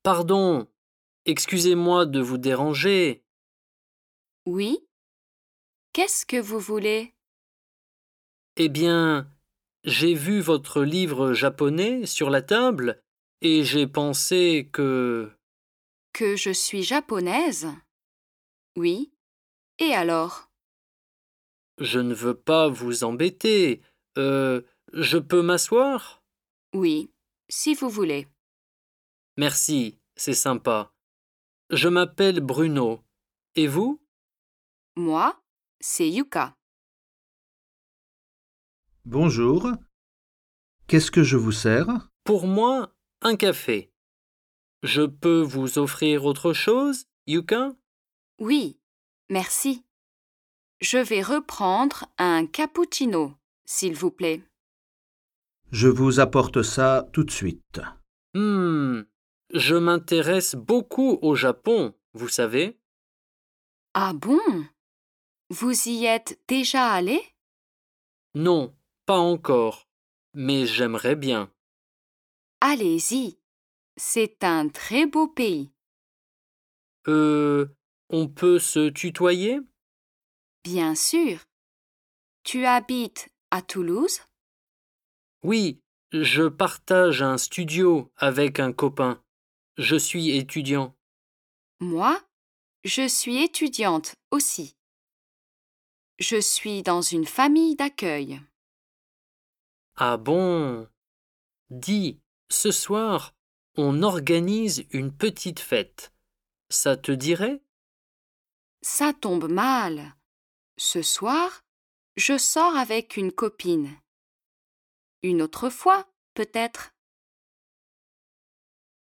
Pardon, excusez-moi de vous déranger. Oui? Qu'est-ce que vous voulez? Eh bien, j'ai vu votre livre japonais sur la table et j'ai pensé que... Que je suis japonaise? Oui. Et alors? Je ne veux pas vous embêter. Je peux m'asseoir? Oui, si vous voulez. Merci, c'est sympa. Je m'appelle Bruno. Et vous? Moi, c'est Yuka. Bonjour, qu'est-ce que je vous sers? Pour moi, un café. Je peux vous offrir autre chose, Yuka? Oui, merci. Je vais reprendre un cappuccino, s'il vous plaît. Je vous apporte ça tout de suite. Hmm, je m'intéresse beaucoup au Japon, vous savez? Ah bon? Vous y êtes déjà allé? Non, pas encore, mais j'aimerais bien. Allez-y, c'est un très beau pays. Euh, on peut se tutoyer? Bien sûr. Tu habites à Toulouse? Oui, je partage un studio avec un copain. Je suis étudiant. Moi, je suis étudiante aussi. Je suis dans une famille d'accueil. Ah bon? Dis, ce soir, on organise une petite fête. Ça te dirait? Ça tombe mal. Ce soir, je sors avec une copine. Une autre fois, peut-être.